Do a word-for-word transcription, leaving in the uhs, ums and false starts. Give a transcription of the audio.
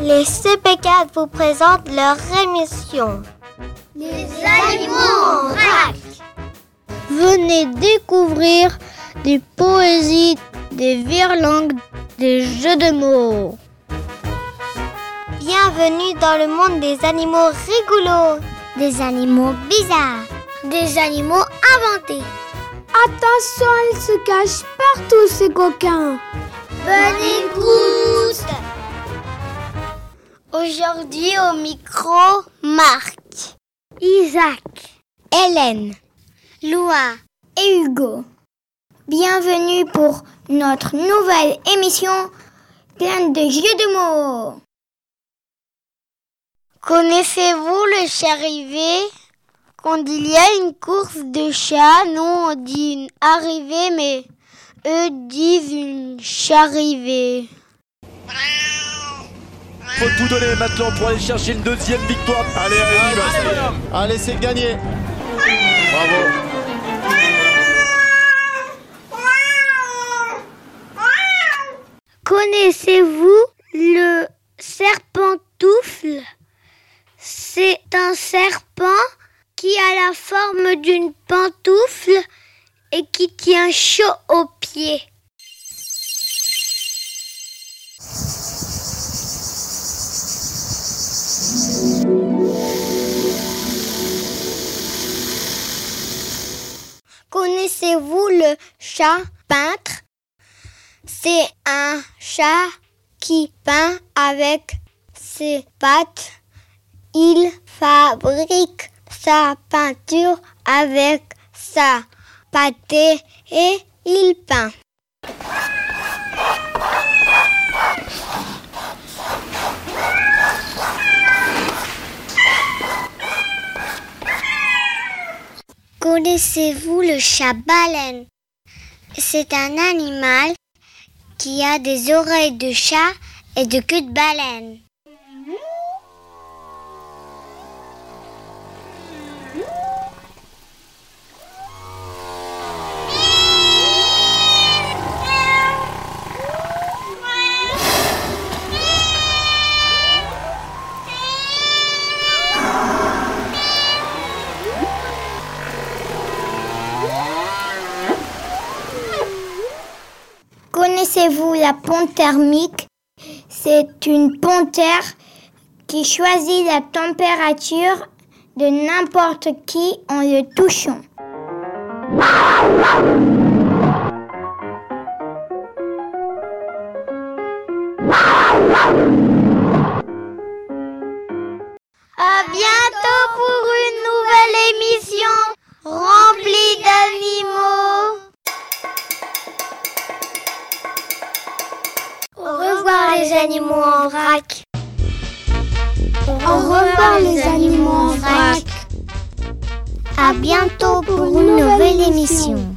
Les C P quatre vous présentent leur émission. Les animaux en vrac. Venez découvrir des poésies, des virelangues, des jeux de mots. Bienvenue dans le monde des animaux rigolos, des animaux bizarres, des animaux inventés. Attention, ils se cachent partout ces coquins. Bonne écoute. Aujourd'hui au micro, Marc, Isaac, Hélène, Loa et Hugo. Bienvenue pour notre nouvelle émission pleine de jeux de mots. Connaissez-vous le charivet? Quand il y a une course de chats, nous on dit une arrivée, mais eux disent une charrivée. Faut tout donner maintenant pour aller chercher une deuxième victoire. Allez, allez, allez, allez, allez, allez c'est gagné. Bravo. Connaissez-vous le serpentoufle? C'est un serpent qui a la forme d'une pantoufle et qui tient chaud aux pieds. Connaissez-vous le chat peintre? C'est un chat qui peint avec ses pattes. Il fabrique sa peinture avec sa pâté et il peint. Connaissez-vous le chat-baleine? C'est un animal qui a des oreilles de chat et de queue de baleine. Connaissez-vous la panthère mique? C'est une panthère qui choisit la température de n'importe qui en le touchant. À bientôt pour une nouvelle émission remplie d'animaux. Au revoir les animaux en vrac. Au revoir les animaux en vrac. À bientôt pour une nouvelle émission.